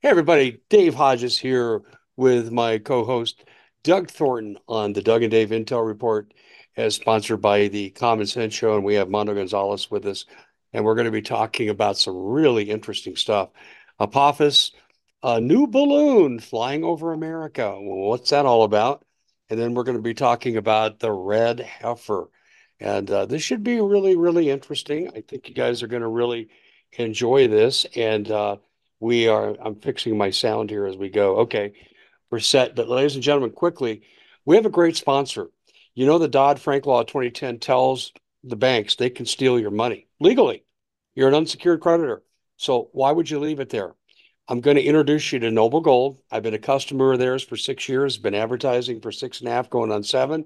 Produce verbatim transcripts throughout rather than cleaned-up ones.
Hey, everybody, Dave Hodges here with my co-host Doug Thornton on the Doug and Dave Intel Report, as sponsored by the Common Sense Show. And we have Mondo Gonzalez with us. And we're going to be talking about some really interesting stuff. Apophis, a new balloon flying over America. Well, what's that all about? And then we're going to be talking about the red heifer. And uh, this should be really, really interesting. I think you guys are going to really enjoy this. And uh, we are, I'm fixing my sound here as we go. Okay, we're set. But ladies and gentlemen, quickly, we have a great sponsor. You know, the Dodd-Frank Law twenty ten tells the banks they can steal your money legally. You're an unsecured creditor. So why would you leave it there? I'm going to introduce you to Noble Gold. I've been a customer of theirs for six years, been advertising for six and a half, going on seven.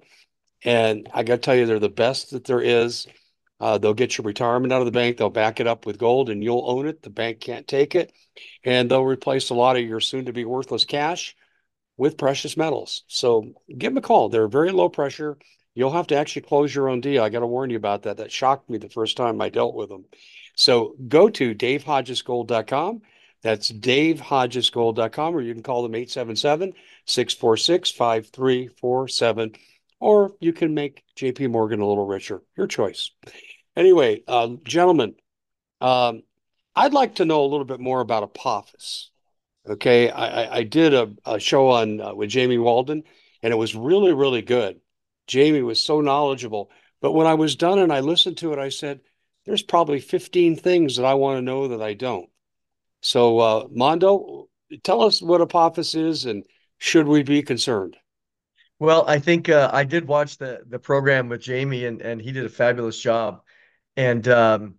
And I got to tell you, they're the best that there is. Uh, they'll get your retirement out of the bank. They'll back it up with gold and you'll own it. The bank can't take it. And they'll replace a lot of your soon to be worthless cash with precious metals. So give them a call. They're very low pressure. You'll have to actually close your own deal. I got to warn you about that. That shocked me the first time I dealt with them. So go to dave hodges gold dot com. That's dave hodges gold dot com, or you can call them eight seven seven, six four six, five three four seven, or you can make J P Morgan a little richer. Your choice. Anyway, uh, gentlemen, um, I'd like to know a little bit more about Apophis. Okay, I, I did a, a show on uh, with Jamie Walden, and it was really, really good. Jamie was so knowledgeable. But when I was done and I listened to it, I said, "There's probably fifteen things that I want to know that I don't." So, uh, Mondo, tell us what Apophis is, and should we be concerned? Well, I think uh, I did watch the the program with Jamie, and and he did a fabulous job. And um,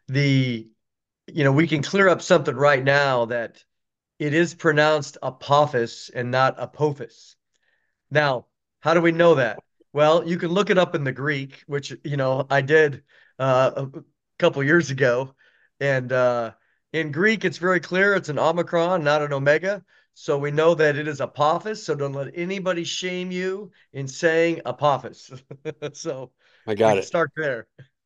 the you know we can clear up something right now that it is pronounced Apophis and not Apophis. Now, how do we know that? Well, you can look it up in the Greek, which you know I did uh, a couple years ago, and uh, in Greek it's very clear it's an omicron, not an omega. So we know that it is Apophis. So don't let anybody shame you in saying Apophis. So I we got can it. start there.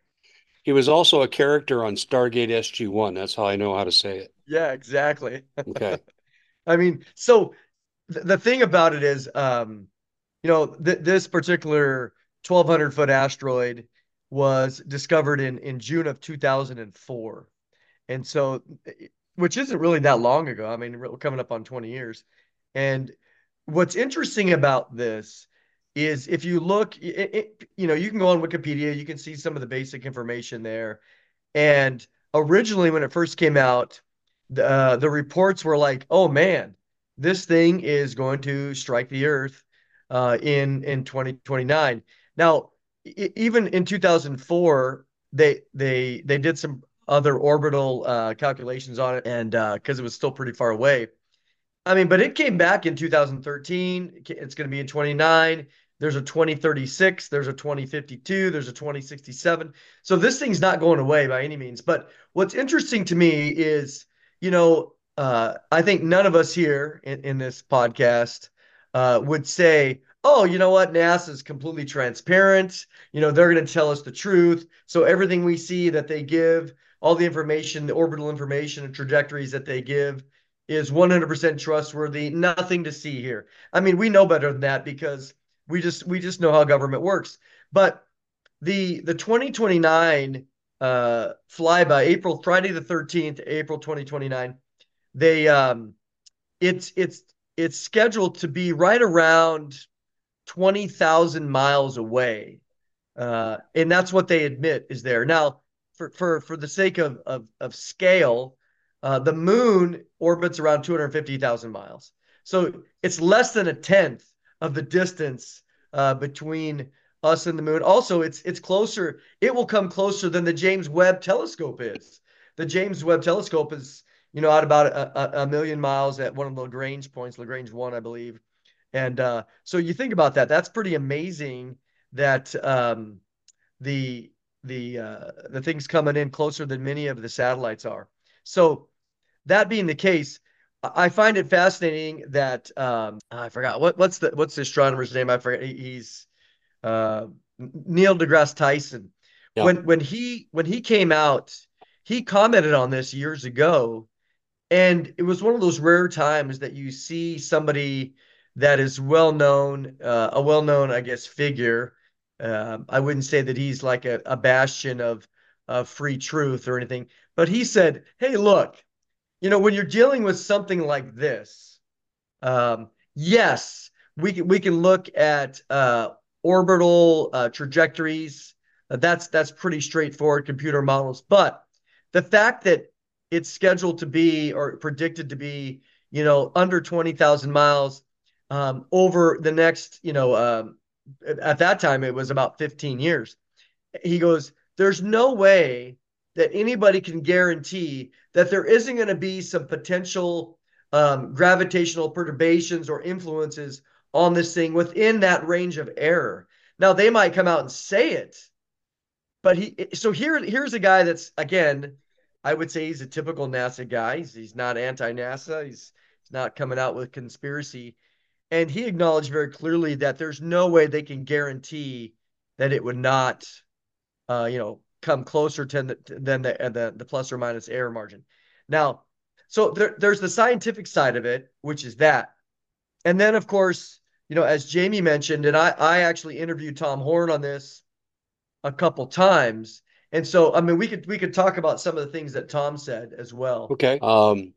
He was also a character on Stargate S G one. That's how I know how to say it. Yeah, exactly. Okay. I mean, so th the thing about it is, um, you know, th this particular twelve hundred foot asteroid was discovered in in June of two thousand four. And so, which isn't really that long ago. I mean, we're coming up on twenty years. And what's interesting about this is if you look, it, it, you know, you can go on Wikipedia, you can see some of the basic information there. And originally, when it first came out, the, uh, the reports were like, "Oh man, this thing is going to strike the Earth uh, in in twenty twenty-nine." Now, e- even in two thousand four, they they they did some other orbital uh, calculations on it, and because uh, it was still pretty far away. I mean, but it came back in two thousand thirteen. It's going to be in twenty-nine. There's a twenty thirty-six. There's a twenty fifty-two. There's a twenty sixty-seven. So this thing's not going away by any means. But what's interesting to me is, you know, uh, I think none of us here in, in this podcast uh, would say, oh, you know what? NASA is completely transparent. You know, they're going to tell us the truth. So everything we see that they give, all the information, the orbital information and trajectories that they give, is one hundred percent trustworthy. Nothing to see here. I mean, we know better than that because we just we just know how government works. But the the twenty twenty-nine uh flyby, April Friday the thirteenth, April twenty twenty-nine, they um it's it's it's scheduled to be right around twenty thousand miles away. Uh and that's what they admit is there. Now, for for for the sake of of of scale, uh, the moon orbits around two hundred fifty thousand miles. So it's less than a tenth of the distance uh, between us and the moon. Also, it's it's closer. It will come closer than the James Webb Telescope is. The James Webb Telescope is, you know, at about a, a, a million miles at one of the Lagrange points, Lagrange one, I believe. And uh, so you think about that. That's pretty amazing that um, the the uh, the things coming in closer than many of the satellites are. So that being the case, I find it fascinating that um, I forgot what what's the what's the astronomer's name? I forget. He's uh, Neil deGrasse Tyson. Yeah. When when he when he came out, he commented on this years ago, And it was one of those rare times that you see somebody that is well known, uh, a well known, I guess, figure. Um, I wouldn't say that he's like a, a bastion of, of free truth or anything, but he said, "Hey, look, you know, when you're dealing with something like this, um, yes, we can we can look at uh, orbital uh, trajectories. Uh, that's that's pretty straightforward computer models. But the fact that it's scheduled to be or predicted to be, you know, under twenty thousand miles um, over the next, you know, um, at that time it was about fifteen years. He goes, there's no way that anybody can guarantee that there isn't going to be some potential um, gravitational perturbations or influences on this thing within that range of error. Now they might come out and say it, but he so here here's a guy that's again, I would say he's a typical NASA guy. He's, he's not anti-NASA. He's, he's not coming out with conspiracy, and he acknowledged very clearly that there's no way they can guarantee that it would not uh, you know, come closer to the, than the, the the plus or minus error margin. Now, so there, there's the scientific side of it, which is that, and then of course, you know, as Jamie mentioned, and I I actually interviewed Tom Horn on this a couple times, and so I mean we could we could talk about some of the things that Tom said as well. Okay. Um,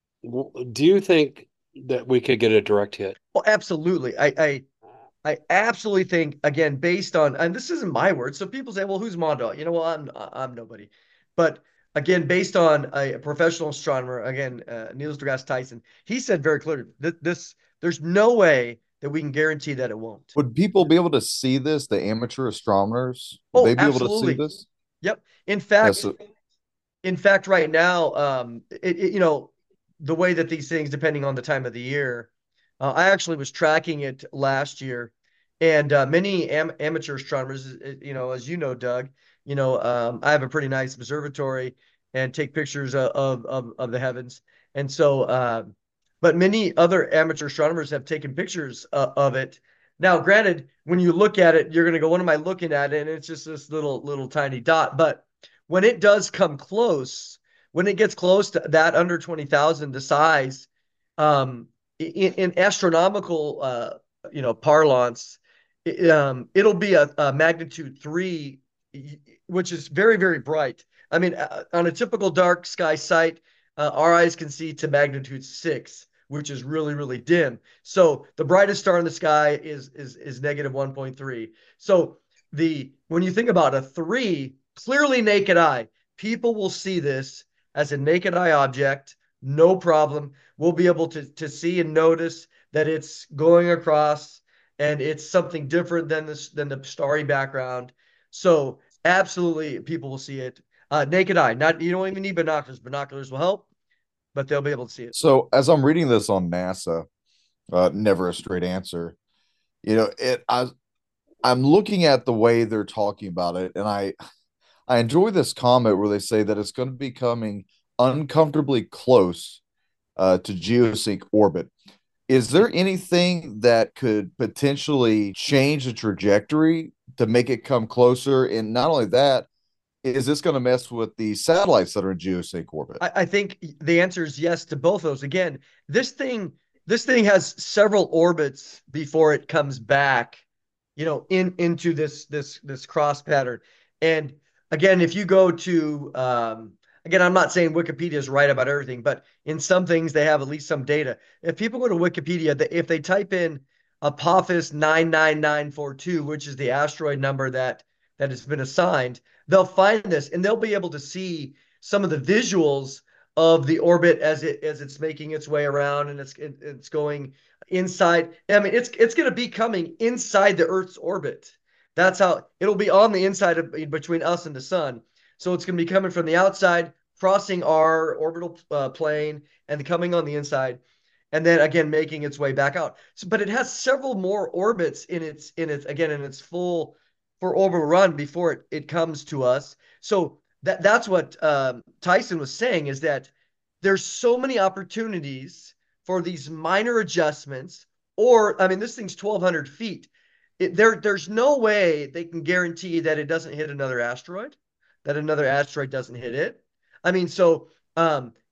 do you think that we could get a direct hit? Well, absolutely. I I I absolutely think, again, based on, and this isn't my word, so people say, well, who's Mondo? You know, well, I'm I'm nobody. But again, based on a, professional astronomer, again, uh, Neil deGrasse Tyson, he said very clearly that this, there's no way that we can guarantee that it won't. Would people be able to see this? The amateur astronomers, would Oh, they be able to see absolutely. this? Yep. In Yes. fact, Yeah, so, in fact, right now, um, it, it, you know, the way that these things, depending on the time of the year, uh, I actually was tracking it last year, and uh, many am amateur astronomers, you know, as you know, Doug, you know, um, I have a pretty nice observatory and take pictures of of of the heavens, and so, uh, but many other amateur astronomers have taken pictures uh, of it. Now, granted, when you look at it, you're going to go, "What am I looking at?" And it's just this little little tiny dot, but when it does come close, when it gets close to that under twenty thousand, the size, um, in, in astronomical, uh, you know, parlance, it, um, it'll be a, a magnitude three, which is very, very bright. I mean, uh, on a typical dark sky site, uh, our eyes can see to magnitude six, which is really, really dim. So the brightest star in the sky is is is negative one point three. So the when you think about a three, clearly naked eye, people will see this as a naked eye object, no problem. We'll be able to to see and notice that it's going across and it's something different than this than the starry background. So absolutely people will see it. Uh, naked eye. Not you don't even need binoculars. Binoculars will help, but they'll be able to see it. so as I'm reading this on NASA, uh, never a straight answer. You know, it. I I'm looking at the way they're talking about it, and I I enjoy this comment where they say that it's going to be coming uncomfortably close uh, to geosync orbit. Is there anything that could potentially change the trajectory to make it come closer? And not only that, is this going to mess with the satellites that are in geosync orbit? I, I think the answer is yes to both those. Again, this thing this thing has several orbits before it comes back, you know, in into this this this cross pattern. And again, if you go to um, again, I'm not saying Wikipedia is right about everything, but in some things they have at least some data. If people go to Wikipedia, they, if they type in Apophis nine nine nine four two, which is the asteroid number that that has been assigned, they'll find this and they'll be able to see some of the visuals of the orbit as it as it's making its way around and it's it, it's going inside. I mean, it's it's going to be coming inside the Earth's orbit. That's how it'll be on the inside of between us and the sun. So it's going to be coming from the outside, crossing our orbital uh, plane, and coming on the inside, and then again making its way back out. So, but it has several more orbits in its in its again in its full for orbital run before it, it comes to us. So that that's what um, Tyson was saying is that there's so many opportunities for these minor adjustments. Or I mean, this thing's twelve hundred feet. It, there there's no way they can guarantee that it doesn't hit another asteroid, that another asteroid doesn't hit it. I mean, so um,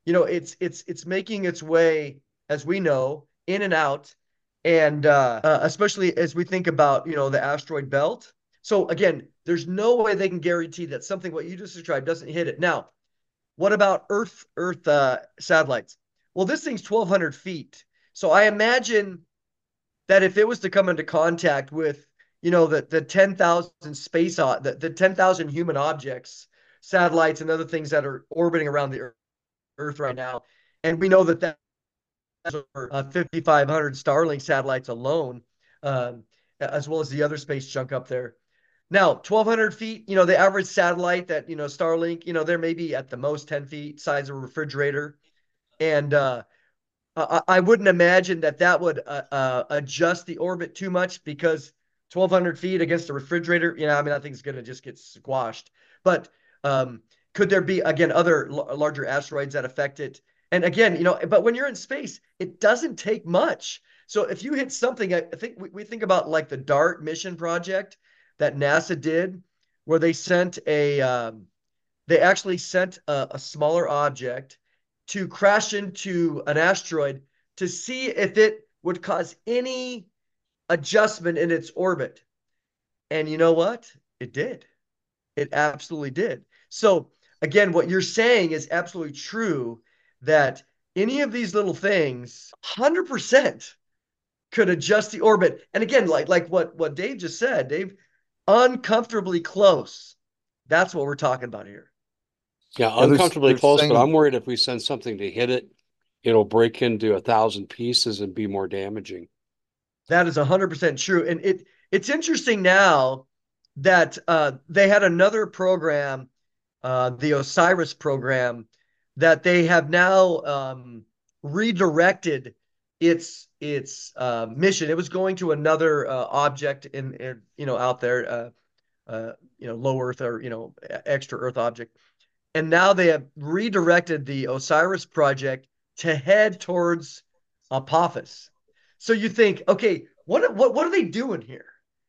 you know, it's it's it's making its way, as we know, in and out, and uh, uh, especially as we think about, you know, the asteroid belt. So again, there's no way they can guarantee that something what you just described doesn't hit it. Now, what about Earth Earth uh, satellites? Well, this thing's twelve hundred feet. So I imagine that if it was to come into contact with, you know, the the ten thousand space the, the ten thousand human objects, satellites and other things that are orbiting around the Earth right now, and we know that that's over uh, fifty-five hundred Starlink satellites alone, um, as well as the other space junk up there. Now, twelve hundred feet, you know, the average satellite that, you know, Starlink, you know, they're maybe at the most ten feet, size of a refrigerator. And uh, I, I wouldn't imagine that that would uh, uh, adjust the orbit too much, because twelve hundred feet against a refrigerator, you know, I mean, I think it's going to just get squashed. But um, could there be, again, other l- larger asteroids that affect it? And again, you know, but when you're in space, it doesn't take much. So if you hit something, I think we, we think about like the DART mission project that NASA did, where they sent a, um, they actually sent a, a smaller object to crash into an asteroid to see if it would cause any adjustment in its orbit. And you know what? It did. It absolutely did. So, again, what you're saying is absolutely true, that any of these little things, one hundred percent could adjust the orbit. And again, like like what what Dave just said, Dave, uncomfortably close. That's what we're talking about here. Yeah, Yeah, there's uncomfortably there's close, but saying I'm worried if we send something to hit it, it'll break into a thousand pieces and be more damaging. That is one hundred percent true. And it it's interesting now that uh, they had another program, uh, the OSIRIS program, that they have now um, redirected its its uh, mission. It was going to another uh, object in, in, you know, out there, uh, uh, you know, low Earth, or, you know, extra Earth object. And now they have redirected the OSIRIS project to head towards Apophis. So you think, okay, what what what are they doing here?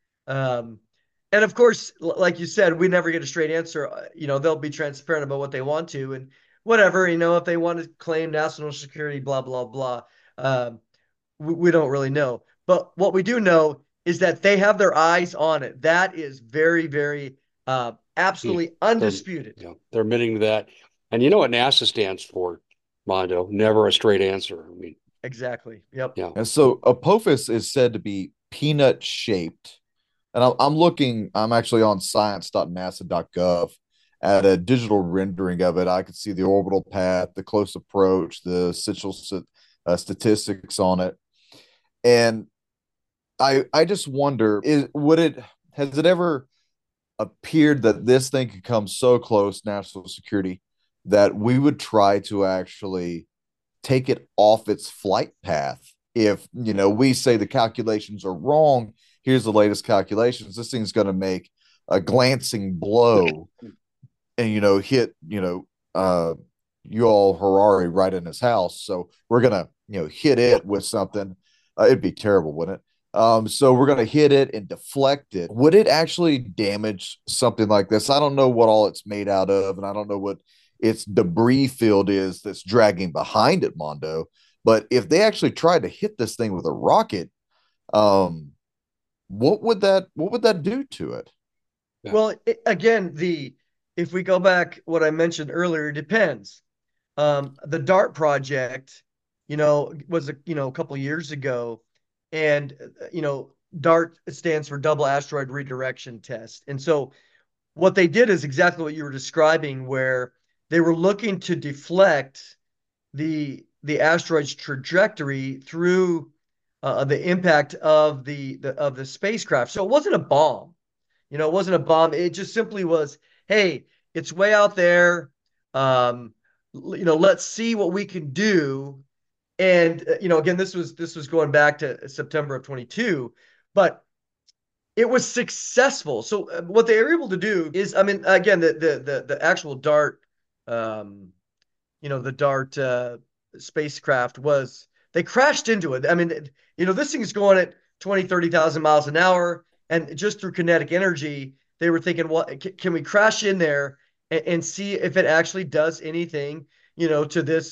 Um, and of course, like you said, we never get a straight answer. Uh, You know, they'll be transparent about what they want to, and whatever. You know, if they want to claim national security, blah blah blah. Um, we, we don't really know. But what we do know is that they have their eyes on it. That is very, very, uh, Yeah, absolutely they're undisputed. yeah, they're admitting to that. And you know what NASA stands for, Mondo? Never a straight answer. I mean, Exactly. Yep. yeah. and so Apophis is said to be peanut shaped. And I'm, I'm looking, I'm actually on science dot nasa dot gov at a digital rendering of it. I could see the orbital path, the close approach, the essential uh, statistics on it. And I I just wonder, is would it has it ever appeared that this thing could come so close national security that we would try to actually take it off its flight path? If, you know, we say the calculations are wrong, here's the latest calculations, this thing's going to make a glancing blow and, you know, hit, you know, uh Yuval Harari right in his house. So we're going to, you know, hit it with something. Uh, it'd be terrible, wouldn't it? Um, so we're going to hit it and deflect it. Would it actually damage something like this? I don't know what all it's made out of, and I don't know what its debris field is that's dragging behind it, Mondo. But if they actually tried to hit this thing with a rocket, um, what would that what would that do to it? Yeah. Well, it, again, the if we go back, what I mentioned earlier, it depends. Um, the DART project, you know, was a you know a couple years ago, and uh, you know, DART stands for Double Asteroid Redirection Test, and so what they did is exactly what you were describing, where they were looking to deflect the the asteroid's trajectory through uh, the impact of the, the of the spacecraft. So it wasn't a bomb, you know, it wasn't a bomb. It just simply was, hey, it's way out there. Um, you know, let's see what we can do. And uh, you know, again, this was this was going back to September of twenty-two, but it was successful. So uh, what they were able to do is, I mean, again, the the the, the actual DART, um, you know, the DART uh, spacecraft was, they crashed into it. I mean, it, you know, this thing is going at twenty, thirty thousand miles an hour. And just through kinetic energy, they were thinking, what, well, can we crash in there and, and see if it actually does anything, you know, to this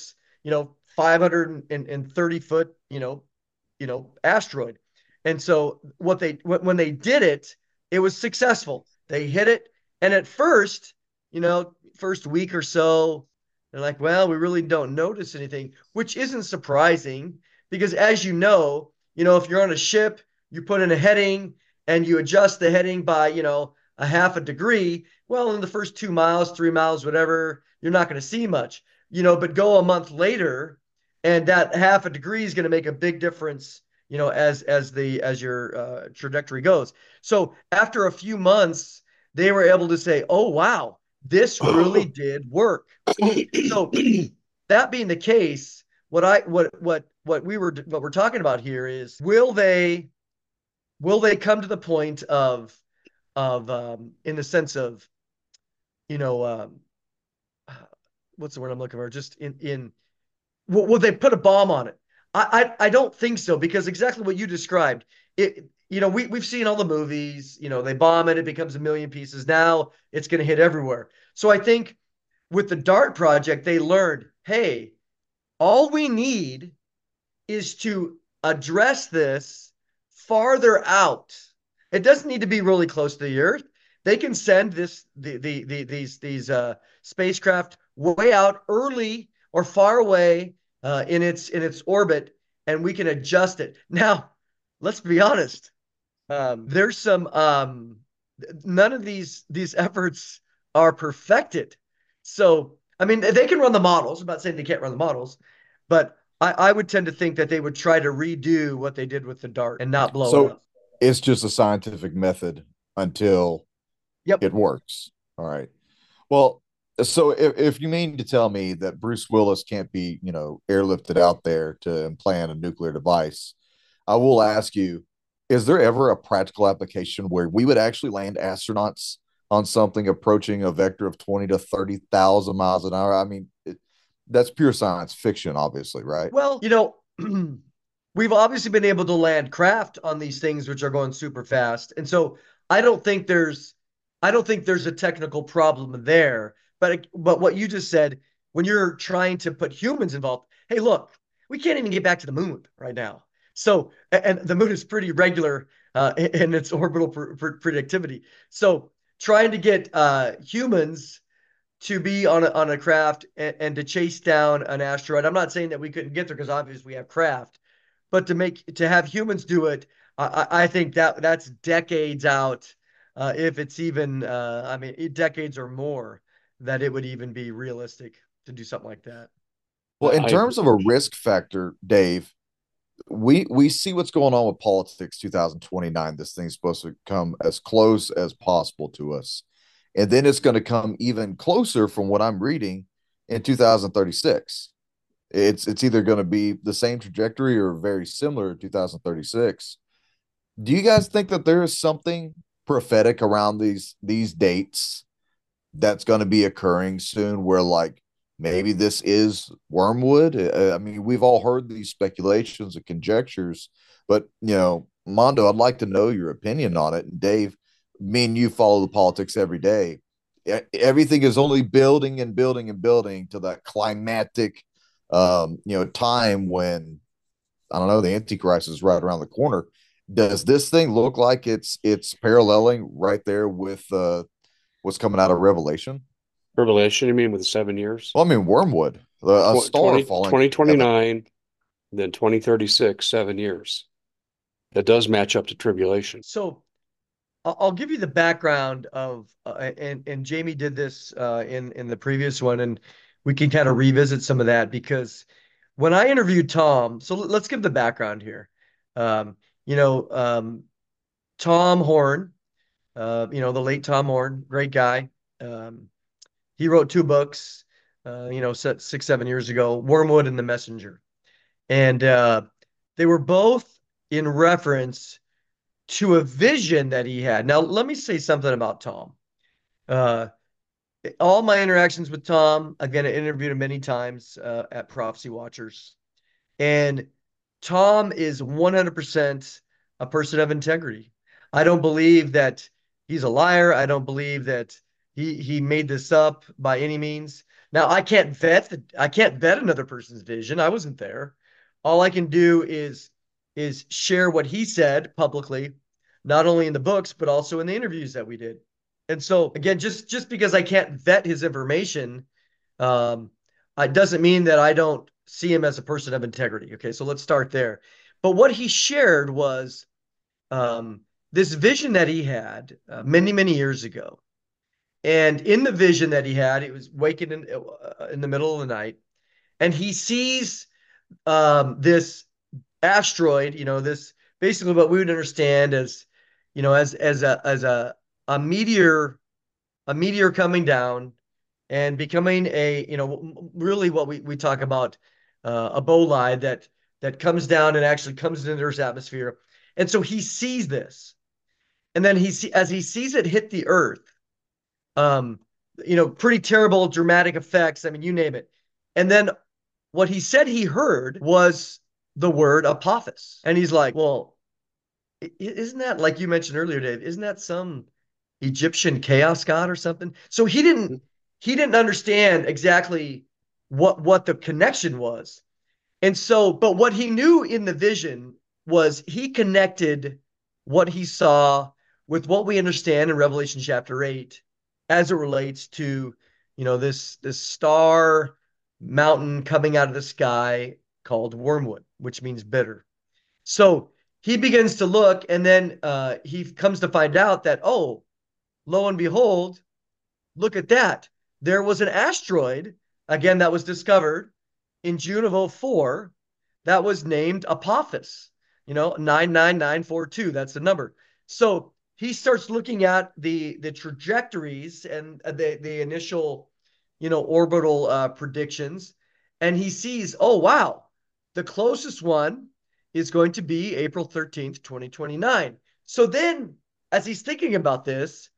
you know, five hundred thirty foot, you know, you know, asteroid. And so what they when they did it, it was successful. They hit it, and at first, you know, first week or so, they're like, well, we really don't notice anything, which isn't surprising because as you know, you know, if you're on a ship, you put in a heading and you adjust the heading by, you know, a half a degree. Well, in the first two miles, three miles, whatever, you're not going to see much, you know, but go a month later and that half a degree is going to make a big difference, you know, as as the as your uh, trajectory goes. So after a few months, they were able to say, "Oh wow, this really did work." So that being the case, what I what what what we were what we're talking about here is will they will they come to the point of of um, in the sense of you know um, what's the word I'm looking for? Just in in will, will they put a bomb on it? I, I I don't think so because exactly what you described. It you know we we've seen all the movies. You know they bomb it, it becomes a million pieces. Now it's going to hit everywhere. So I think with the DART project, they learned, hey, all we need is to address this farther out. It doesn't need to be really close to the Earth. They can send this the, the, the these these uh, spacecraft way out early or far away uh, in its in its orbit, and we can adjust it. Now, let's be honest. Um, there's some um, none of these these efforts are perfected. So, I mean, they can run the models. I'm not saying they can't run the models, but I, I would tend to think that they would try to redo what they did with the DART and not blow it So up. it's just a scientific method until Yep. it works. All right. Well, so if, if you mean to tell me that Bruce Willis can't be, you know, airlifted out there to implant a nuclear device, I will ask you, is there ever a practical application where we would actually land astronauts on something approaching a vector of twenty to thirty thousand miles an hour? I mean, it, that's pure science fiction, obviously, right? Well, you know, we've obviously been able to land craft on these things which are going super fast. And so I don't think there's I don't think there's a technical problem there. But but what you just said, when you're trying to put humans involved, hey, look, we can't even get back to the moon right now. So and the moon is pretty regular uh, in its orbital pr- pr- predictivity. So trying to get uh, humans to be on a, on a craft and, and to chase down an asteroid. I'm not saying that we couldn't get there because obviously we have craft, but to make to have humans do it, I, I think that that's decades out. Uh, if it's even, uh, I mean, decades or more, that it would even be realistic to do something like that. Well, in I, terms of a risk factor, Dave, we we see what's going on with politics twenty twenty-nine. This thing's supposed to come as close as possible to us, and then it's going to come even closer from what I'm reading in two thousand thirty-six. It's it's either going to be the same trajectory or very similar to two thousand thirty-six. Do you guys think that there is something prophetic around these these dates that's going to be occurring soon where like maybe this is wormwood? uh, I mean, we've all heard these speculations and conjectures, but you know, Mondo, I'd like to know your opinion on it. And Dave, me and you follow the politics every day. E- everything is only building and building and building to that climatic um you know time when I don't know, the antichrist is right around the corner. Does this thing look like it's it's paralleling right there with uh what's coming out of Revelation? Revelation, you mean with the seven years? Well, I mean, Wormwood, a Tw- star twenty, falling twenty from heaven. twenty-nine, then twenty thirty-six, seven years. That does match up to tribulation. So I'll, I'll give you the background of, uh, and and Jamie did this uh, in in the previous one, and we can kind of revisit some of that because when I interviewed Tom, so let's give the background here. Um, you know, um, Tom Horn, uh, you know, the late Tom Horn, great guy. Um, he wrote two books, uh, you know, six, seven years ago, Wormwood and The Messenger. And uh, they were both in reference to a vision that he had. Now, let me say something about Tom. Uh, all my interactions with Tom, again, I interviewed him many times uh, at Prophecy Watchers. And Tom is one hundred percent a person of integrity. I don't believe that he's a liar. I don't believe that he he made this up by any means. Now I can't vet the I can't vet another person's vision. I wasn't there. All I can do is is share what he said publicly, not only in the books but also in the interviews that we did. And so again, just just because I can't vet his information, um, it doesn't mean that I don't see him as a person of integrity. Okay, so let's start there. But what he shared was um, this vision that he had uh, many many years ago. And in the vision that he had, he was waking in, uh, in the middle of the night, and he sees um, this asteroid, you know, this basically what we would understand as, you know, as as a as a a meteor, a meteor coming down and becoming a, you know, really what we we talk about uh, a bolide that that comes down and actually comes into Earth's atmosphere. And so he sees this, and then he see as he sees it hit the Earth, um, you know, pretty terrible dramatic effects. I mean, you name it. And then what he said he heard was the word Apophis. And he's like, well, isn't that, like you mentioned earlier, Dave, isn't that some Egyptian chaos god or something? So he didn't he didn't understand exactly what what the connection was. And so, but what he knew in the vision was he connected what he saw with what we understand in Revelation chapter eight as it relates to, you know, this this star mountain coming out of the sky called wormwood, which means bitter. So he begins to look, and then uh, he comes to find out that, oh, lo and behold, look at that. There was an asteroid, again, that was discovered in June of oh four that was named Apophis, you know, nine nine nine four two. That's the number. So he starts looking at the the trajectories and the the initial, you know, orbital uh, predictions, and he sees, oh wow, the closest one is going to be April thirteenth, twenty twenty-nine. So then, as he's thinking about this,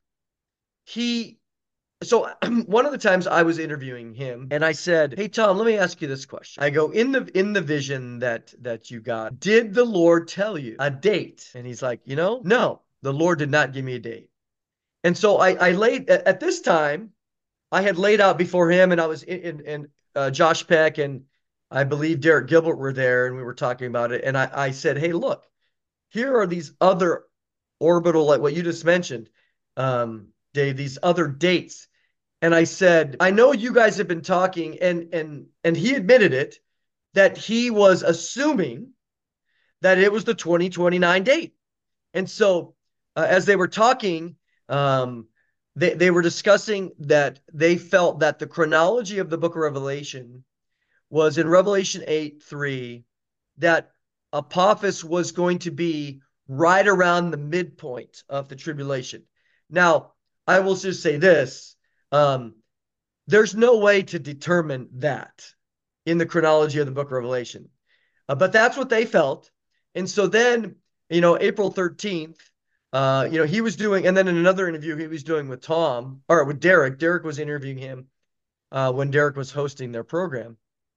he so one of the times I was interviewing him, and I said, "Hey Tom, let me ask you this question." I go, "In the in the vision that that you got, did the Lord tell you a date?" And he's like, "You know, no, the Lord did not give me a date." And so I I laid at, at this time, I had laid out before him, and I was in, in, in uh, Josh Peck and I believe Derek Gilbert were there, and we were talking about it. And I I said, "Hey, look, here are these other orbital, like what you just mentioned, um, Dave, these other dates." And I said, I know you guys have been talking, and and and he admitted it, that he was assuming that it was the twenty twenty-nine date. And so uh, as they were talking, um, they, they were discussing that they felt that the chronology of the book of Revelation was in Revelation eight three, that Apophis was going to be right around the midpoint of the tribulation. Now, I will just say this. Um, there's no way to determine that in the chronology of the book of Revelation. Uh, but that's what they felt. And so then, you know, April thirteenth, uh, you know, he was doing, and then in another interview he was doing with Tom, or with Derek, Derek was interviewing him uh, when Derek was hosting their program.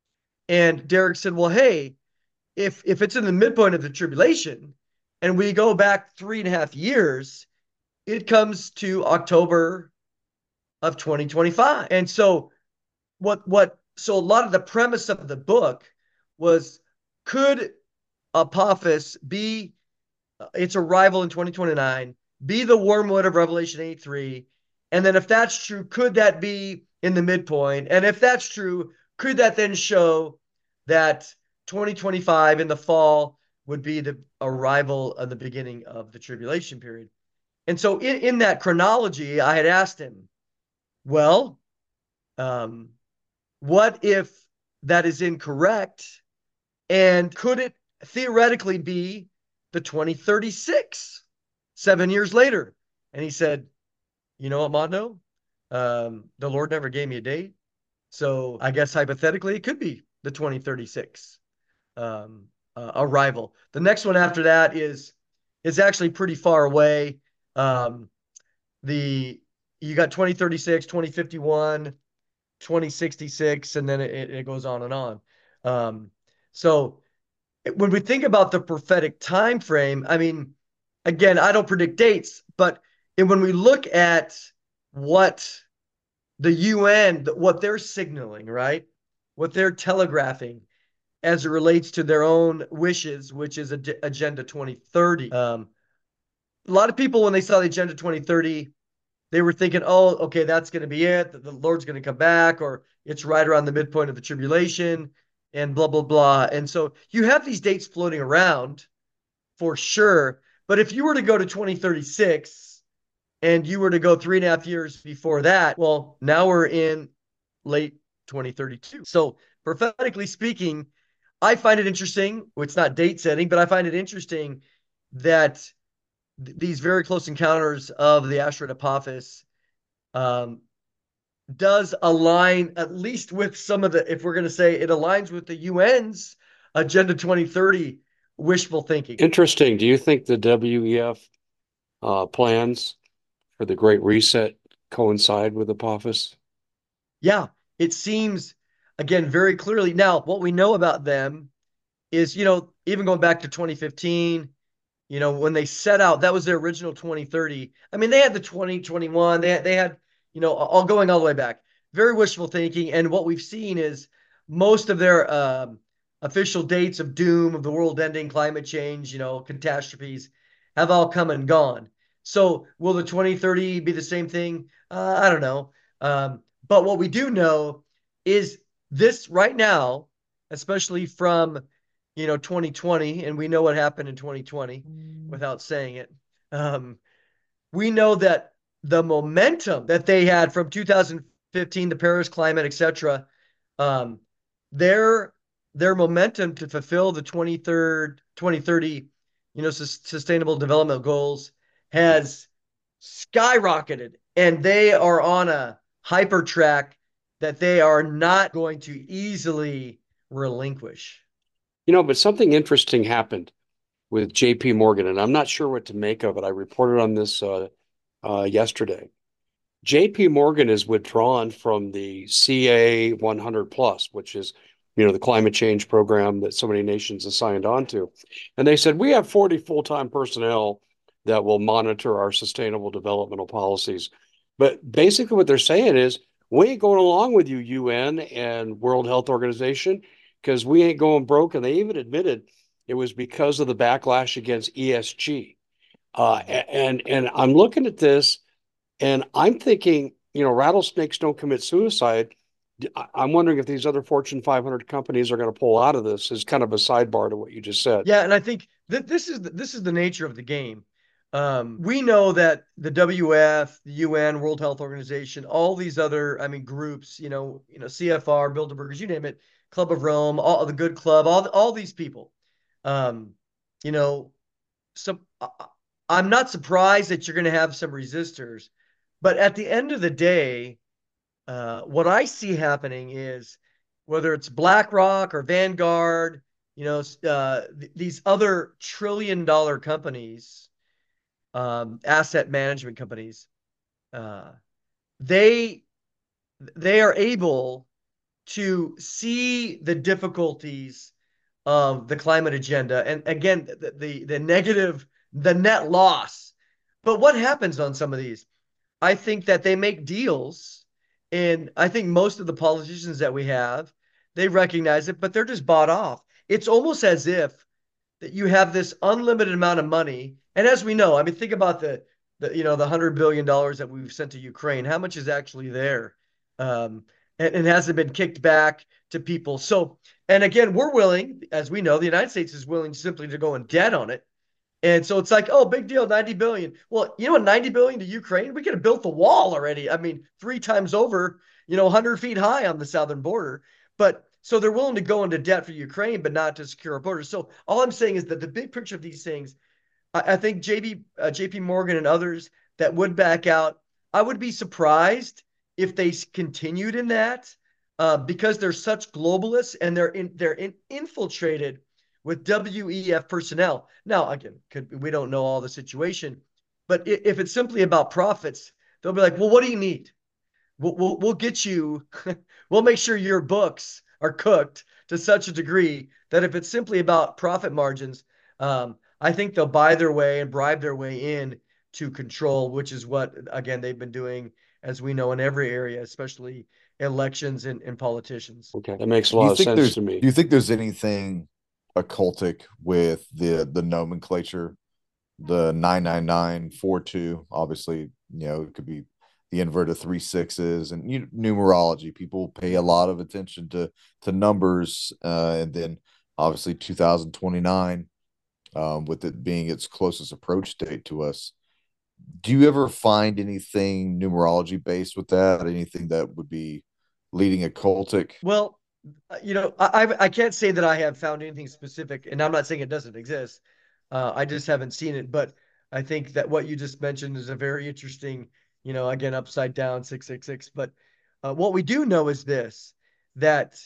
And Derek said, well, hey, if if it's in the midpoint of the tribulation and we go back three and a half years, it comes to October of twenty twenty-five. And so what what so a lot of the premise of the book was, could Apophis be uh, its arrival in twenty twenty-nine, be the wormwood of Revelation eight three? And then if that's true, could that be in the midpoint? And if that's true, could that then show that twenty twenty-five in the fall would be the arrival of the beginning of the tribulation period? And so in, in that chronology, I had asked him, well, um, what if that is incorrect? And could it theoretically be the twenty thirty-six, seven years later? And he said, you know what, Mondo? Um, the Lord never gave me a date. So I guess hypothetically it could be the twenty thirty-six um, uh, arrival. The next one after that is is actually pretty far away. Um, the you got twenty thirty-six, twenty fifty-one, twenty sixty-six, and then it, it goes on and on. Um, so when we think about the prophetic time frame, I mean, again, I don't predict dates, but when we look at what the U N, what they're signaling, right? What they're telegraphing as it relates to their own wishes, which is Agenda twenty thirty. Um, a lot of people, when they saw the Agenda twenty thirty, they were thinking, oh, okay, that's going to be it. The Lord's going to come back, or it's right around the midpoint of the tribulation, and blah, blah, blah. And so you have these dates floating around for sure. But if you were to go to twenty thirty-six and you were to go three and a half years before that, well, now we're in late twenty thirty-two. So prophetically speaking, I find it interesting. Well, it's not date setting, but I find it interesting that th- these very close encounters of the asteroid Apophis um, does align at least with some of the, if we're going to say it aligns with the U N's Agenda twenty thirty wishful thinking. Interesting. Do you think the W E F uh, plans for the Great Reset coincide with Apophis? Yeah, it seems, again, very clearly. Now, what we know about them is, you know, even going back to twenty fifteen, you know, when they set out, that was their original twenty thirty. I mean, they had the twenty twenty-one, they had, they had, you know, all going all the way back. Very wishful thinking. And what we've seen is most of their um, official dates of doom, of the world ending, climate change, you know, catastrophes have all come and gone. So will the twenty thirty be the same thing? Uh, I don't know. Um, but what we do know is this right now, especially from, you know, twenty twenty, and we know what happened in twenty twenty without saying it. Um, we know that the momentum that they had from two thousand fifteen, the Paris climate, et cetera, um, their their momentum to fulfill the twenty-third, twenty thirty, you know, sus- sustainable development goals has skyrocketed, and they are on a hyper track that they are not going to easily relinquish. You know, but something interesting happened with J P Morgan, and I'm not sure what to make of it. I reported on this uh, uh, yesterday. J P Morgan is withdrawn from the C A one hundred plus, which is, you know, the climate change program that so many nations have signed on to. And they said, we have forty full-time personnel that will monitor our sustainable developmental policies. But basically what they're saying is, we ain't going along with you, U N and World Health Organization, because we ain't going broke. And they even admitted it was because of the backlash against E S G. Uh, and and I'm looking at this and I'm thinking, you know, rattlesnakes don't commit suicide. I'm wondering if these other Fortune five hundred companies are going to pull out of this as kind of a sidebar to what you just said. Yeah, and I think that this is the, this is the nature of the game. Um, we know that the W F, the U N, World Health Organization, all these other, I mean, groups, you know, you know, C F R, Bilderbergers, you name it, Club of Rome, all the Good Club, all all these people, um, you know, so I, I'm not surprised that you're going to have some resistors, but at the end of the day, uh, what I see happening is whether it's BlackRock or Vanguard, you know, uh, th- these other trillion dollar companies, um, asset management companies, uh, they they are able to see the difficulties of the climate agenda, and again, the the, the negative, the net loss. But what happens on some of these? I think that they make deals, and I think most of the politicians that we have, they recognize it, but they're just bought off. It's almost as if that you have this unlimited amount of money, and as we know, I mean, think about the the you know the hundred billion dollars that we've sent to Ukraine. How much is actually there, um, and, and hasn't been kicked back to people? So, and again, we're willing, as we know, the United States is willing simply to go in debt on it. And so it's like, oh, big deal, ninety billion. Well, you know what, ninety billion to Ukraine, we could have built the wall already. I mean, three times over, you know, one hundred feet high on the southern border. But so they're willing to go into debt for Ukraine, but not to secure a border. So all I'm saying is that the big picture of these things, I, I think J B, uh, J P Morgan and others that would back out, I would be surprised if they continued in that uh, because they're such globalists and they're in, they're in, infiltrated with W E F personnel. Now, again, could, we don't know all the situation, but if it's simply about profits, they'll be like, well, what do you need? We'll, we'll, we'll get you, we'll make sure your books are cooked to such a degree that if it's simply about profit margins, um, I think they'll buy their way and bribe their way in to control, which is what, again, they've been doing as we know, in every area, especially elections and, and politicians. Okay, that makes a Do you lot of think sense there's to me. do you think there's anything occultic with the the nomenclature, the nine nine nine four two? Obviously, you know, it could be the inverted three sixes and you, numerology. People pay a lot of attention to to numbers, uh, and then obviously two thousand twenty-nine, um, with it being its closest approach date to us. Do you ever find anything numerology based with that? Anything that would be leading occultic? Well, uh, you know, I I I can't say that I have found anything specific, and I'm not saying it doesn't exist. Uh, I just haven't seen it, but I think that what you just mentioned is a very interesting, you know, again, upside down six six six. But uh, what we do know is this, that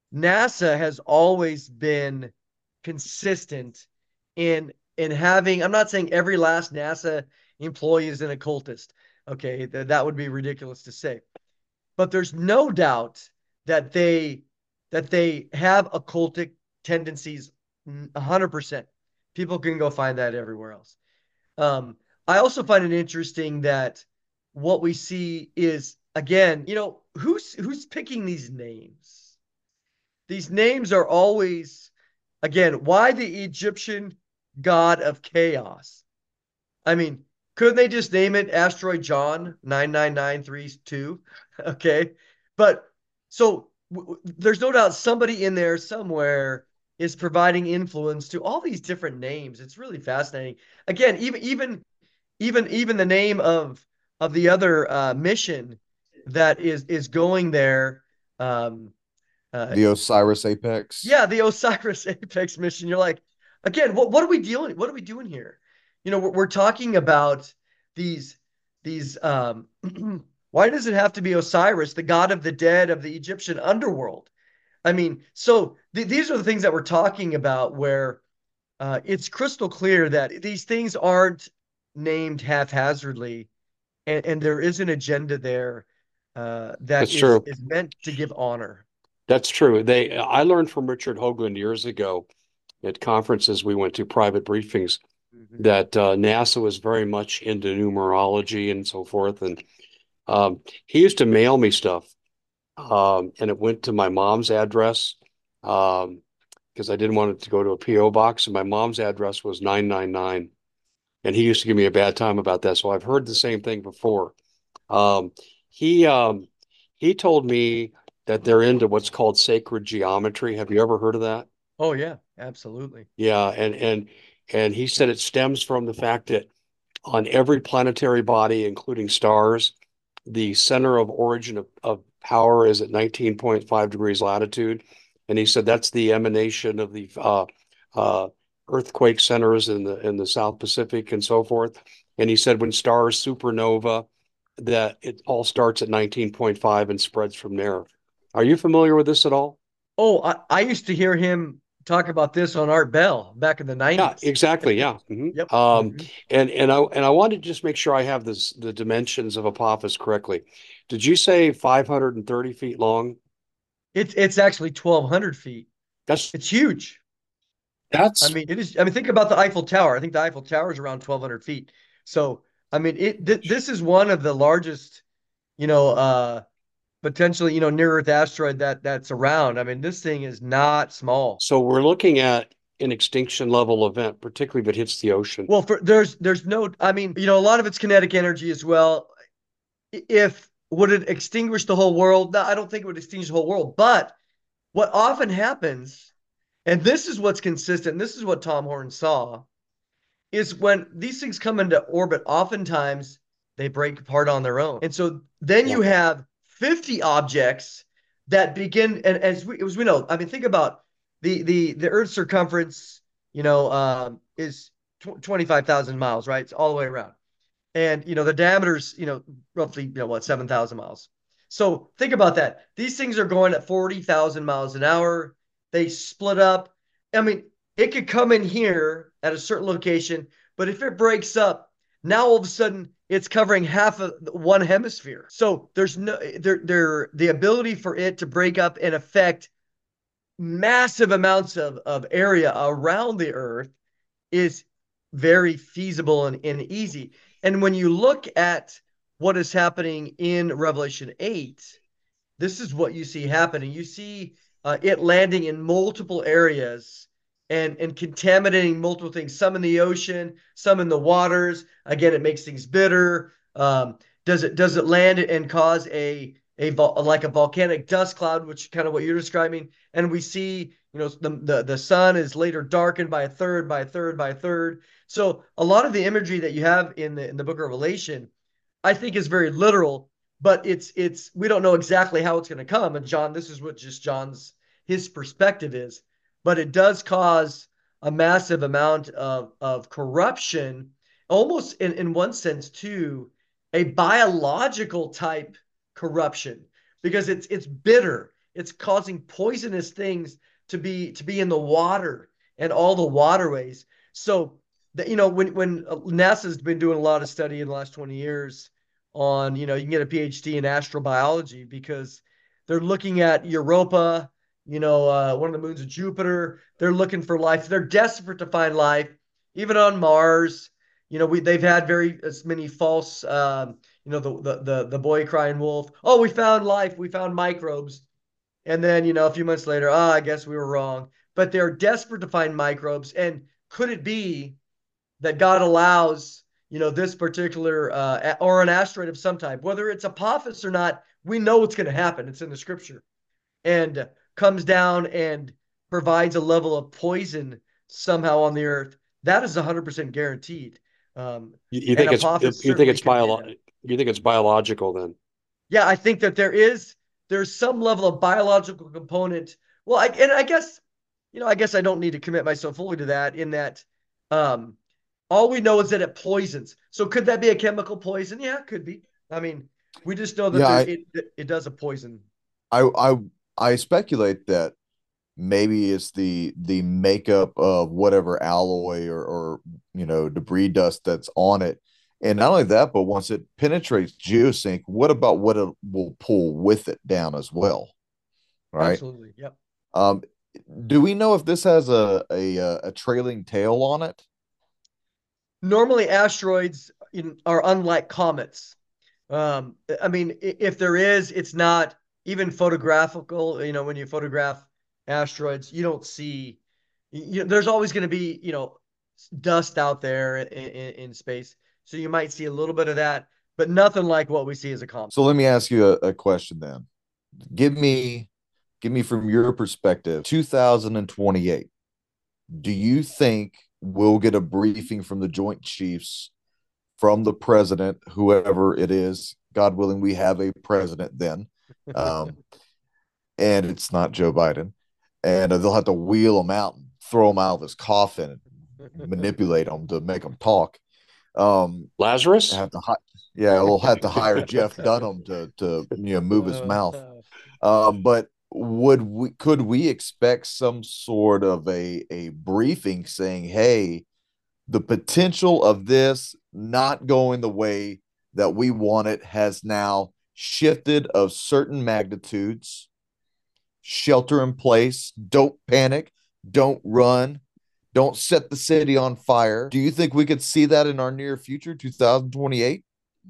NASA has always been consistent in in having, I'm not saying every last NASA employee is an occultist. Okay, th- that would be ridiculous to say. But there's no doubt that they that they have occultic tendencies one hundred percent. People can go find that everywhere else. Um, I also find it interesting that what we see is, again, you know, who's who's picking these names? These names are always, again, why the Egyptian god of chaos? I mean, couldn't they just name it Asteroid John nine nine nine three two? Okay. But so w- w- there's no doubt somebody in there somewhere is providing influence to all these different names. It's really fascinating. Again, even even even even the name of of the other uh, mission that is is going there. Um, uh, The Osiris Apex? yeah, the Osiris Apex mission. You're like, again, what what are we dealing? What are we doing here? You know, we're, we're talking about these these. Um, why does it have to be Osiris, the god of the dead of the Egyptian underworld? I mean, so th- these are the things that we're talking about, where uh, it's crystal clear that these things aren't named haphazardly, and, and there is an agenda there uh, that That's is true. is meant to give honor. That's true. They I learned from Richard Hoagland years ago at conferences we went to, private briefings, Mhm. that uh, NASA was very much into numerology and so forth. And um, he used to mail me stuff, um, and it went to my mom's address, um, because I didn't want it to go to a P O box. And my mom's address was nine nine nine. And he used to give me a bad time about that. So I've heard the same thing before. Um, he um, he told me that they're into what's called sacred geometry. Have you ever heard of that? Oh yeah, absolutely. Yeah, and and and he said it stems from the fact that on every planetary body, including stars, the center of origin of, of power is at nineteen point five degrees latitude. And he said that's the emanation of the uh, uh, earthquake centers in the in the South Pacific and so forth. And he said when stars supernova, that it all starts at nineteen point five and spreads from there. Are you familiar with this at all? Oh, I, I used to hear him talk about this on Art Bell back in the Yeah, nineties. exactly. Yeah. hmm Yep. Um, Mhm. and and I and I wanted to just make sure I have this the dimensions of Apophis correctly. Did you say five hundred thirty feet long? It's it's actually twelve hundred feet. That's It's huge. I that's mean, it is. I mean, think about the Eiffel Tower. I think the Eiffel Tower is around twelve hundred feet. So, I mean, it th this is one of the largest, you know, uh, potentially, you know, near Earth asteroid that that's around. I mean, this thing is not small. so we're looking at an extinction level event, particularly if it hits the ocean. Well, for there's there's no. I mean, you know, a lot of it's kinetic energy as well. If would it extinguish the whole world? No, I don't think it would extinguish the whole world. But what often happens, and this is what's consistent, and this is what Tom Horn saw, is when these things come into orbit, oftentimes they break apart on their own. And so then Yeah. you have fifty objects that begin, and as we, as we know, I mean, think about the the the Earth's circumference, you know, um, is tw- twenty-five thousand miles, right? It's all the way around. And, you know, the diameter's, you know, roughly, you know, what, seven thousand miles. So think about that. These things are going at forty thousand miles an hour. They split up. I mean, it could come in here at a certain location, but if it breaks up, now all of a sudden it's covering half of one hemisphere. So there's no there there the ability for it to break up and affect massive amounts of, of area around the earth is very feasible and, and easy. And when you look at what is happening in Revelation eight, this is what you see happening. You see uh, it landing in multiple areas and and contaminating multiple things. Some in the ocean, some in the waters. Again, it makes things bitter. Um, does it does it land and cause a a like a volcanic dust cloud, which kind of what you're describing? And we see, you know, the the the sun is later darkened by a third, by a third, by a third. So a lot of the imagery that you have in the in the book of Revelation, I think is very literal, but it's it's we don't know exactly how it's going to come. And John, this is what just John's his perspective is, but it does cause a massive amount of of corruption, almost in in one sense too, a biological type corruption because it's it's bitter. It's causing poisonous things to be to be in the water and all the waterways. So that you know when when NASA's been doing a lot of study in the last twenty years on, you know, you can get a PhD in astrobiology because they're looking at Europa, you know, uh, one of the moons of Jupiter. They're looking for life. They're desperate to find life, even on Mars. You know, we they've had very as many false, um, you know, the, the the the boy crying wolf. Oh, we found life. We found microbes, and then you know a few months later, oh, I guess we were wrong. But they're desperate to find microbes. And could it be that God allows, you know, this particular uh, or an asteroid of some type, whether it's Apophis or not, we know what's going to happen. It's in the scripture, and comes down and provides a level of poison somehow on the earth. That is one hundred percent guaranteed. Um, You, you and think it's Apophis you think certainly it's could be bio that. you think it's biological then? Yeah, I think that there is there's some level of biological component. Well, I, and I guess, you know, I guess I don't need to commit myself fully to that in that um, all we know is that it poisons. So could that be a chemical poison? Yeah, it could be. I mean, we just know that Yeah, there I it it does a poison. I I, I speculate that maybe it's the the makeup of whatever alloy or or you know debris dust that's on it. And not only that, but once it penetrates geosync, what about what it will pull with it down as well, right? Absolutely. Yep. Um, do we know if this has a a, a trailing tail on it? Normally, asteroids in, are unlike comets. Um, I mean, if there is, it's not even photographical. You know, when you photograph asteroids, you don't see. You, there's always going to be, you know, dust out there in, in, in space, so you might see a little bit of that, but nothing like what we see as a comet. So let me ask you a, a question then. Give me give me from your perspective, two thousand twenty-eight. Do you think we'll get a briefing from the Joint Chiefs, from the president, whoever it is? God willing, we have a president then. Um, and it's not Joe Biden. And they'll have to wheel him out and throw him out of his coffin and manipulate him to make him talk. Um, Lazarus? have to, hi- yeah, they'll have to hire Jeff Dunham to to you know move his mouth. Um, but would we could we expect some sort of a a briefing saying, hey, the potential of this not going the way that we want it has now shifted of certain magnitudes. Shelter in place. Don't panic. Don't run. Don't set the city on fire. Do you think we could see that in our near future, two thousand twenty-eight?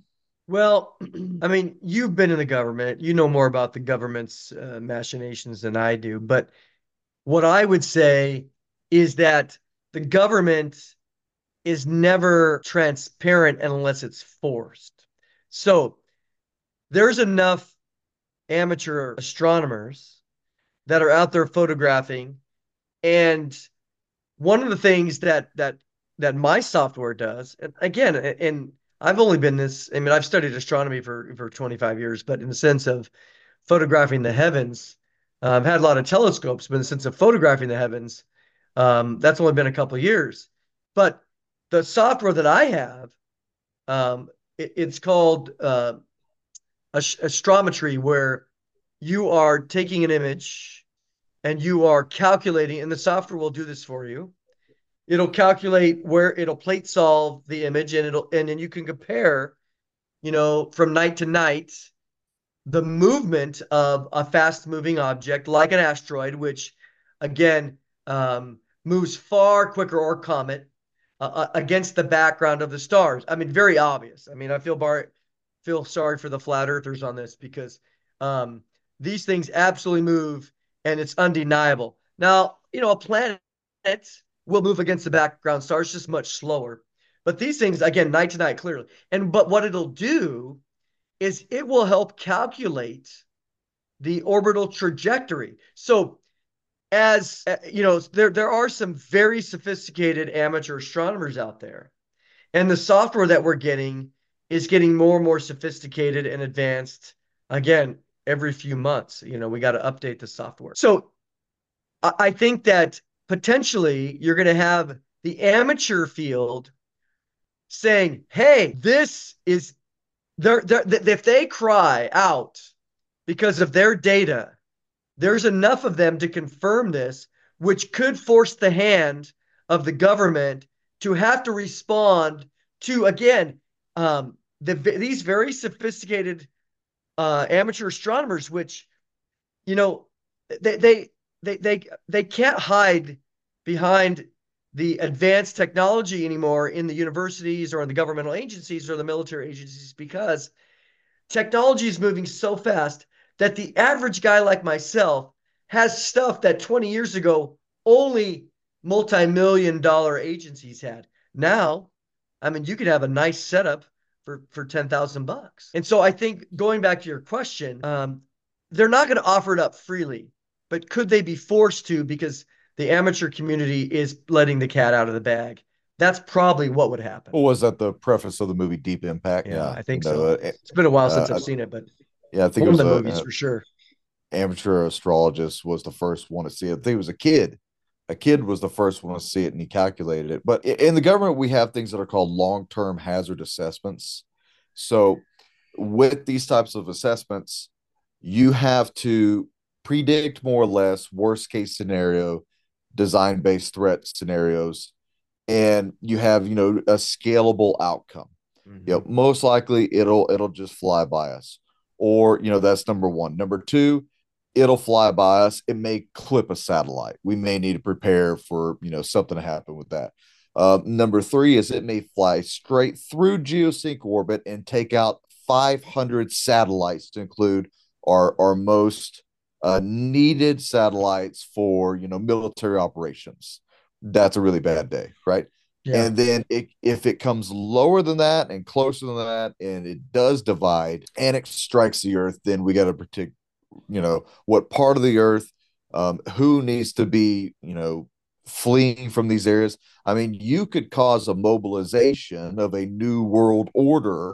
Well, I mean, you've been in the government. You know more about the government's uh, machinations than I do. But what I would say is that the government is never transparent unless it's forced. So there's enough amateur astronomers that are out there photographing. And one of the things that that that my software does, and again, and I've only been this, I mean, I've studied astronomy for for twenty-five years, but in the sense of photographing the heavens, uh, I've had a lot of telescopes, but in the sense of photographing the heavens, um, that's only been a couple of years. But the software that I have, um, it, it's called uh, astrometry, where you are taking an image and you are calculating, and the software will do this for you. It'll calculate where it'll plate solve the image, and it'll and then you can compare, you know, from night to night, the movement of a fast moving object like an asteroid, which again um, moves far quicker, or comet, uh, uh, against the background of the stars. I mean, very obvious. I mean, I feel bar feel sorry for the flat earthers on this because um, these things absolutely move and it's undeniable. Now, you know, a planet will move against the background stars just much slower. But these things, again, night to night, clearly. And but what it'll do is it will help calculate the orbital trajectory. So as uh, you know, there there are some very sophisticated amateur astronomers out there, and the software that we're getting is getting more and more sophisticated and advanced. Again, every few months, you know, we got to update the software. So I, I think that potentially you're going to have the amateur field saying, "Hey, this is they're, they're, if they cry out because of their data, there's enough of them to confirm this, which could force the hand of the government to have to respond to, again, um, the, these very sophisticated uh, amateur astronomers, which, you know, they, they, they, they, they can't hide behind the advanced technology anymore in the universities or in the governmental agencies or the military agencies because technology is moving so fast that the average guy like myself has stuff that twenty years ago only multi-million dollar agencies had. Now, I mean, you could have a nice setup for, for ten thousand bucks. And so I think going back to your question, um, they're not going to offer it up freely, but could they be forced to because the amateur community is letting the cat out of the bag? That's probably what would happen. What was that the preface of the movie Deep Impact? Yeah, Yeah, I think you know, so. uh, It's been a while since uh, I've seen it, but yeah, I think one it was of the a, movies a for sure. amateur astrologist was the first one to see it. I think it was a kid. A kid was the first one to see it, and he calculated it. But in the government, we have things that are called long-term hazard assessments. So, with these types of assessments, you have to predict more or less worst case scenario, design based threat scenarios, and you have you know a scalable outcome. Mhm. You know, most likely it'll it'll just fly by us, or you know that's number one. Number two, it'll fly by us. It may clip a satellite. We may need to prepare for you know something to happen with that. Uh, number three is it may fly straight through geosync orbit and take out five hundred satellites to include our our most uh, needed satellites for you know military operations. That's a really bad day, right? Yeah. And then it, if it comes lower than that and closer than that, and it does divide and it strikes the earth, then we got to predict, you know, what part of the earth, um, who needs to be, you know, fleeing from these areas. I mean, you could cause a mobilization of a new world order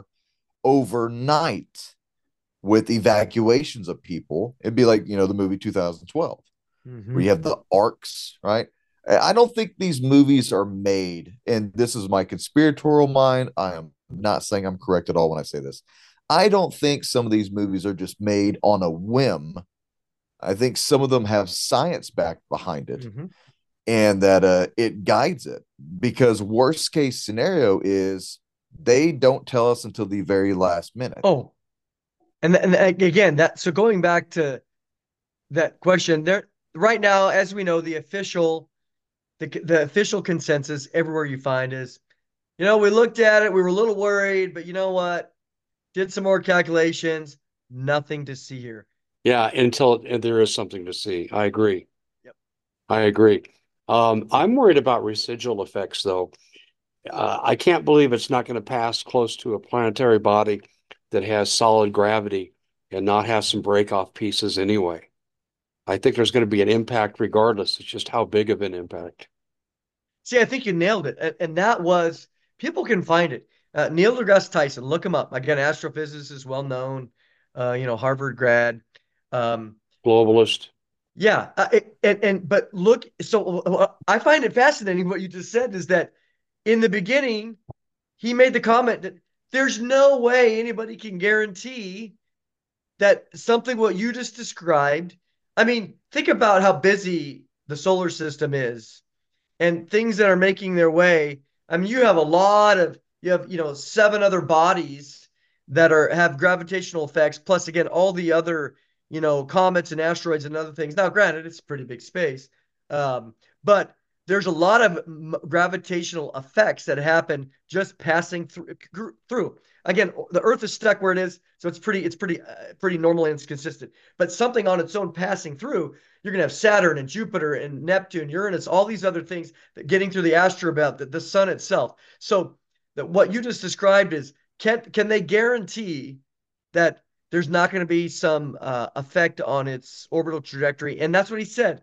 overnight with evacuations of people. It'd be like, you know, the movie two thousand twelve, Mhm. where you have the arcs, right? I don't think these movies are made, and this is my conspiratorial mind. I am not saying I'm correct at all when I say this. I don't think some of these movies are just made on a whim. I think some of them have science back behind it, Mhm. and that uh, it guides it. Because worst case scenario is they don't tell us until the very last minute. Oh, and, and again, that so going back to that question, there right now, as we know, the official the the official consensus everywhere you find is, you know, we looked at it, we were a little worried, but you know what? Did some more calculations, nothing to see here. Yeah, until there is something to see. I agree. Yep. I agree. Um, I'm worried about residual effects, though. Uh, I can't believe it's not going to pass close to a planetary body that has solid gravity and not have some break off pieces anyway. I think there's going to be an impact regardless. It's just how big of an impact. See, I think you nailed it. And, and that was, people can find it. Uh, Neil deGrasse Tyson, look him up. Again, astrophysicist, well known, uh, you know, Harvard grad. Um, Globalist. yeah. Uh, it- and, and, but look, so uh, I find it fascinating what you just said is that in the beginning, he made the comment that there's no way anybody can guarantee that something what you just described. I mean, think about how busy the solar system is and things that are making their way. I mean, you have a lot of you have, you know, seven other bodies that are have gravitational effects, plus again, all the other, you know, comets and asteroids and other things. Now, granted, it's a pretty big space. Um, but there's a lot of gravitational effects that happen just passing through through. Again, the Earth is stuck where it is, so it's pretty it's pretty uh, pretty normal and it's consistent. But something on its own passing through, you're gonna have Saturn and Jupiter and Neptune, Uranus, all these other things that getting through the astrobelt, the, the sun itself. So that what you just described is can can they guarantee that there's not going to be some uh, effect on its orbital trajectory? And that's what he said.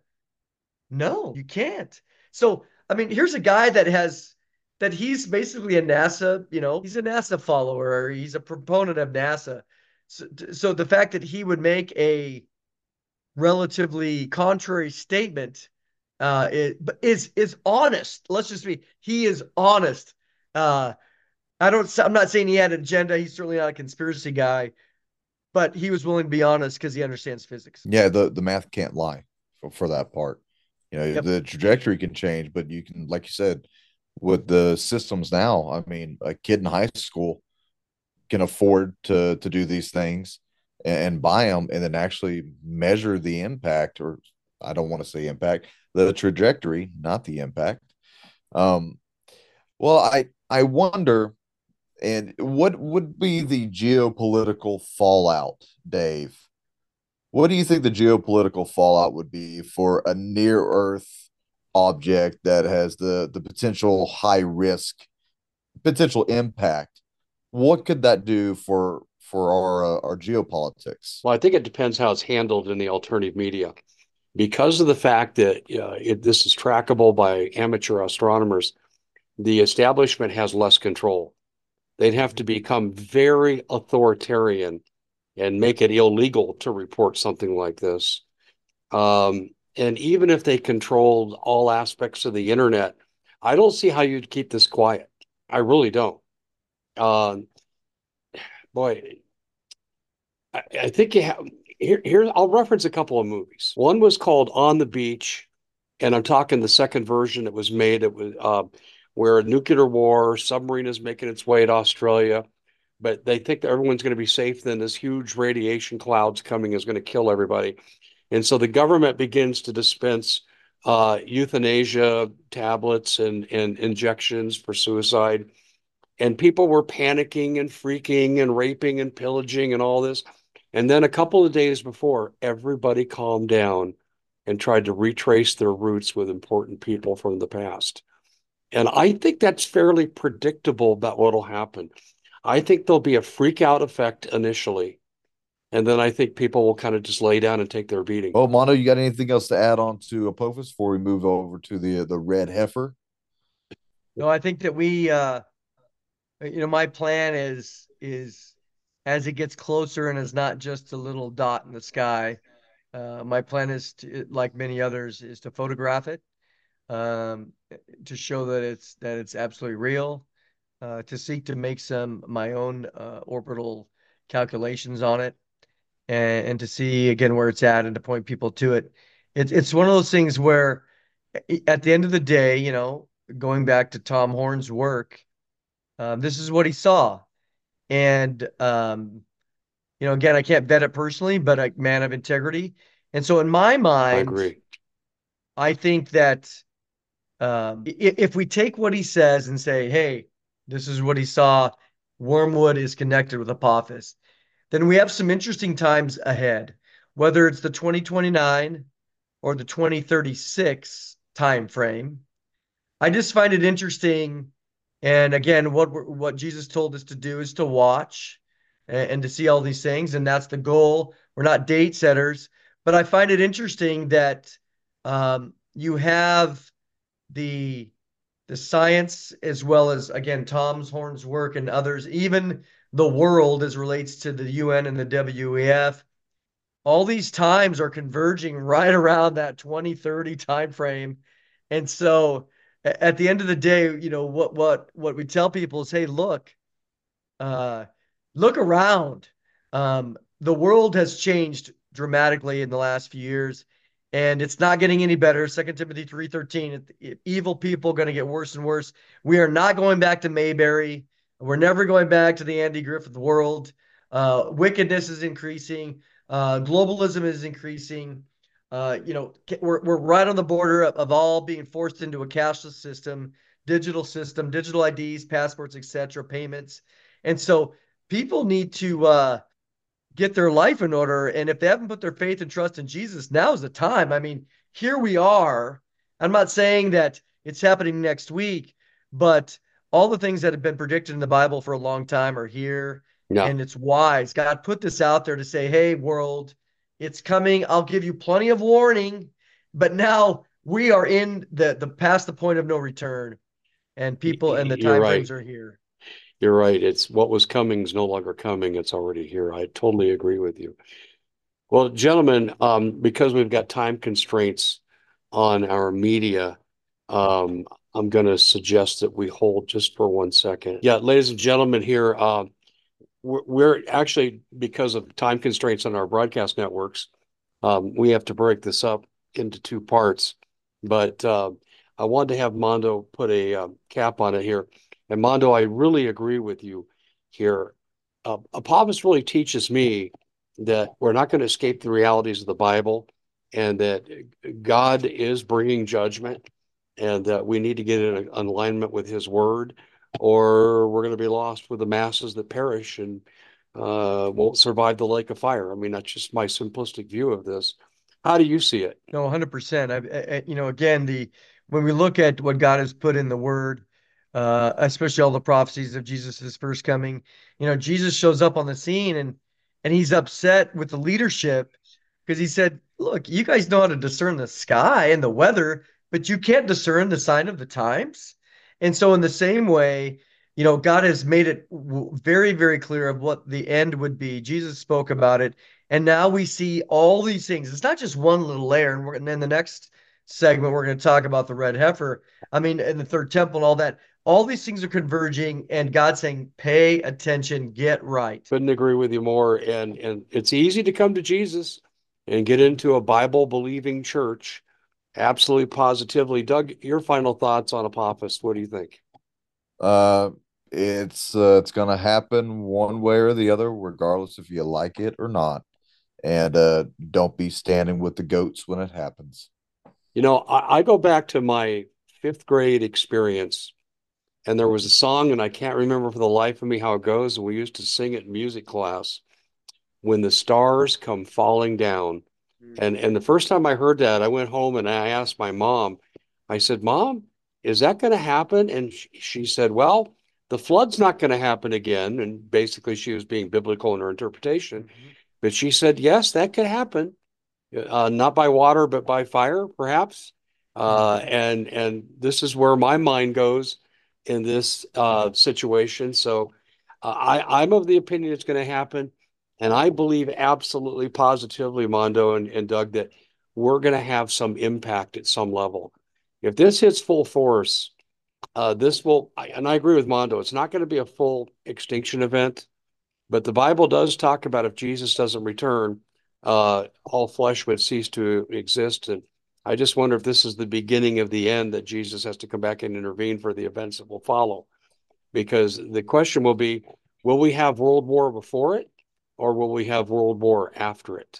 No, you can't. So, I mean, here's a guy that has that he's basically a NASA, you know, he's a NASA follower, or he's a proponent of NASA. So, so the fact that he would make a relatively contrary statement uh is is is honest. Let's just be he is honest. Uh I don't I'm not saying he had an agenda. He's certainly not a conspiracy guy, but he was willing to be honest because he understands physics. Yeah, the the math can't lie for, for that part. You know, Yep. the trajectory can change, but you can, like you said, with the systems now, I mean, a kid in high school can afford to to do these things and, and buy them and then actually measure the impact, or I don't want to say impact, the trajectory, not the impact. Um, well, I I wonder, and what would be the geopolitical fallout, Dave? What do you think the geopolitical fallout would be for a near Earth object that has the the potential high risk, potential impact? What could that do for for our uh, our geopolitics? Well, I think it depends how it's handled in the alternative media. Because of the fact that uh, it, this is trackable by amateur astronomers, the establishment has less control. They'd have to become very authoritarian and make it illegal to report something like this. Um, and even if they controlled all aspects of the internet, I don't see how you'd keep this quiet. I really don't. Um, boy, I, I think you have here, here. I'll reference a couple of movies. One was called On the Beach, and I'm talking the second version that was made. It was uh, where a nuclear war submarine is making its way to Australia, but they think that everyone's going to be safe. Then this huge radiation cloud's coming is going to kill everybody, and so the government begins to dispense uh, euthanasia tablets and and injections for suicide, and people were panicking and freaking and raping and pillaging and all this. And then a couple of days before, everybody calmed down and tried to retrace their roots with important people from the past. And I think that's fairly predictable about what'll happen. I think there'll be a freak out effect initially. And then I think people will kind of just lay down and take their beating. Oh, Mono, you got anything else to add on to Apophis before we move over to the the red heifer? No, I think that we uh you know, my plan is is as it gets closer and is not just a little dot in the sky. Uh, my plan is to, like many others, is to photograph it, um, to show that it's that it's absolutely real, uh, to seek to make some my own uh, orbital calculations on it, and, and to see again where it's at and to point people to it. It's it's one of those things where, at the end of the day, you know, going back to Tom Horn's work, um, this is what he saw, and um, you know, again, I can't vet it personally, but a man of integrity. And so in my I mind, agree. I think that um, if we take what he says and say, hey, this is what he saw, Wormwood is connected with Apophis, then we have some interesting times ahead, whether it's the twenty twenty-nine or the twenty thirty-six time frame. I just find it interesting. And again, what what Jesus told us to do is to watch and, and to see all these things, and that's the goal. We're not date setters, but I find it interesting that um, you have the the science as well as again Tom's Horn's work and others, even the world as relates to the U N and the W E F. All these times are converging right around that twenty thirty time frame, and so at the end of the day, you know what what what we tell people is, hey, look, uh, look around. Um, the world has changed dramatically in the last few years, and it's not getting any better. Second Timothy three thirteen, evil people going to get worse and worse. We are not going back to Mayberry. We're never going back to the Andy Griffith world. Uh, wickedness is increasing. Uh, globalism is increasing. Uh, you know, we're we're right on the border of, of all being forced into a cashless system, digital system, digital I Ds, passports, et cetera, payments. And so people need to uh, get their life in order. And if they haven't put their faith and trust in Jesus, now is the time. I mean, here we are. I'm not saying that it's happening next week, but all the things that have been predicted in the Bible for a long time are here. Yeah. And it's wise. God put this out there to say, hey, world, it's coming. I'll give you plenty of warning. But now we are in the, the past the point of no return. And people and the You're time right. frames are here. You're right. It's what was coming is no longer coming. It's already here. I totally agree with you. Well, gentlemen, um, because we've got time constraints on our media, um, I'm going to suggest that we hold just for one second. Yeah, ladies and gentlemen, here, uh, we're, we're actually, because of time constraints on our broadcast networks, um, we have to break this up into two parts. But uh, I wanted to have Mondo put a uh, cap on it here. And Mondo, I really agree with you here. Uh, Apophis really teaches me that we're not going to escape the realities of the Bible, and that God is bringing judgment, and that we need to get in alignment with his word, or we're going to be lost with the masses that perish and uh, won't survive the lake of fire. I mean, that's just my simplistic view of this. How do you see it? No, one hundred percent. I, I, you know, again, the when we look at what God has put in the Word, uh, especially all the prophecies of Jesus's first coming, you know, Jesus shows up on the scene and and he's upset with the leadership because he said, "Look, you guys know how to discern the sky and the weather, but you can't discern the sign of the times." And so, in the same way, you know, God has made it w- very, very clear of what the end would be. Jesus spoke about it. And now we see all these things. It's not just one little layer. And, we're, and then the next segment, we're going to talk about the red heifer. I mean, and the third temple and all that. All these things are converging, and God's saying, pay attention, get right. Couldn't agree with you more. And and it's easy to come to Jesus and get into a Bible believing church. Absolutely, positively. Doug, your final thoughts on Apophis. What do you think? Uh, it's uh, it's gonna happen one way or the other, regardless if you like it or not. And uh, don't be standing with the goats when it happens. You know, I, I go back to my fifth grade experience, and there was a song, and I can't remember for the life of me how it goes. And we used to sing it in music class. When the stars come falling down. And and the first time I heard that, I went home and I asked my mom, I said, Mom, is that going to happen? And she, she said, well, the flood's not going to happen again. And basically, she was being biblical in her interpretation. Mm-hmm. But she said, yes, that could happen. Uh, not by water, but by fire, perhaps. Uh, Mm-hmm. and and this is where my mind goes in this uh, situation. So uh, I, I'm of the opinion it's going to happen. And I believe absolutely positively, Mondo and, and Doug, that we're going to have some impact at some level. If this hits full force, uh, this will, and I agree with Mondo, it's not going to be a full extinction event, but the Bible does talk about if Jesus doesn't return, uh, all flesh would cease to exist. And I just wonder if this is the beginning of the end, that Jesus has to come back and intervene for the events that will follow. Because the question will be, will we have World War before it, or will we have World War after it?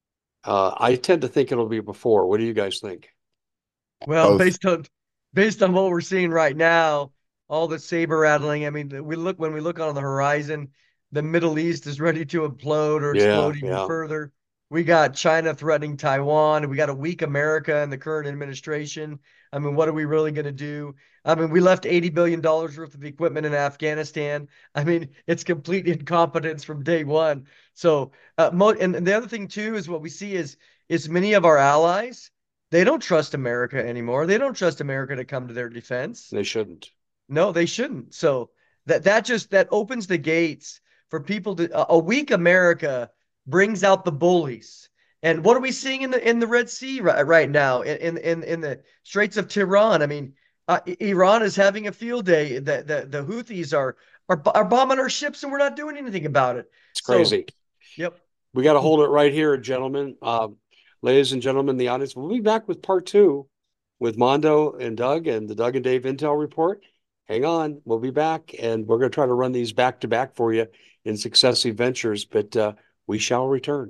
Uh, I tend to think it'll be before. What do you guys think? Well, Both. based on based on what we're seeing right now, all the saber rattling. I mean, we look when we look on the horizon, the Middle East is ready to implode or Yeah, explode even yeah. further. We got China threatening Taiwan. We got a weak America and the current administration. I mean, what are we really going to do? I mean, we left eighty billion dollars worth of equipment in Afghanistan. I mean, it's complete incompetence from day one. So, uh, mo- and, and the other thing too is what we see is is many of our allies, they don't trust America anymore. They don't trust America to come to their defense. They shouldn't. No, they shouldn't. So that that just that opens the gates for people to a, a weak America brings out the bullies. And what are we seeing in the in the Red Sea right, right now in in in the Straits of Tiran? I mean, uh, Iran is having a field day. The, the the Houthis are are are bombing our ships and we're not doing anything about it. It's So, crazy. yep. We got to hold it right here, gentlemen. Uh, ladies and gentlemen, the audience, we'll be back with part two with Mondo and Doug and the Doug and Dave Intel Report. Hang on, we'll be back, and we're going to try to run these back to back for you in successive ventures, but uh, we shall return.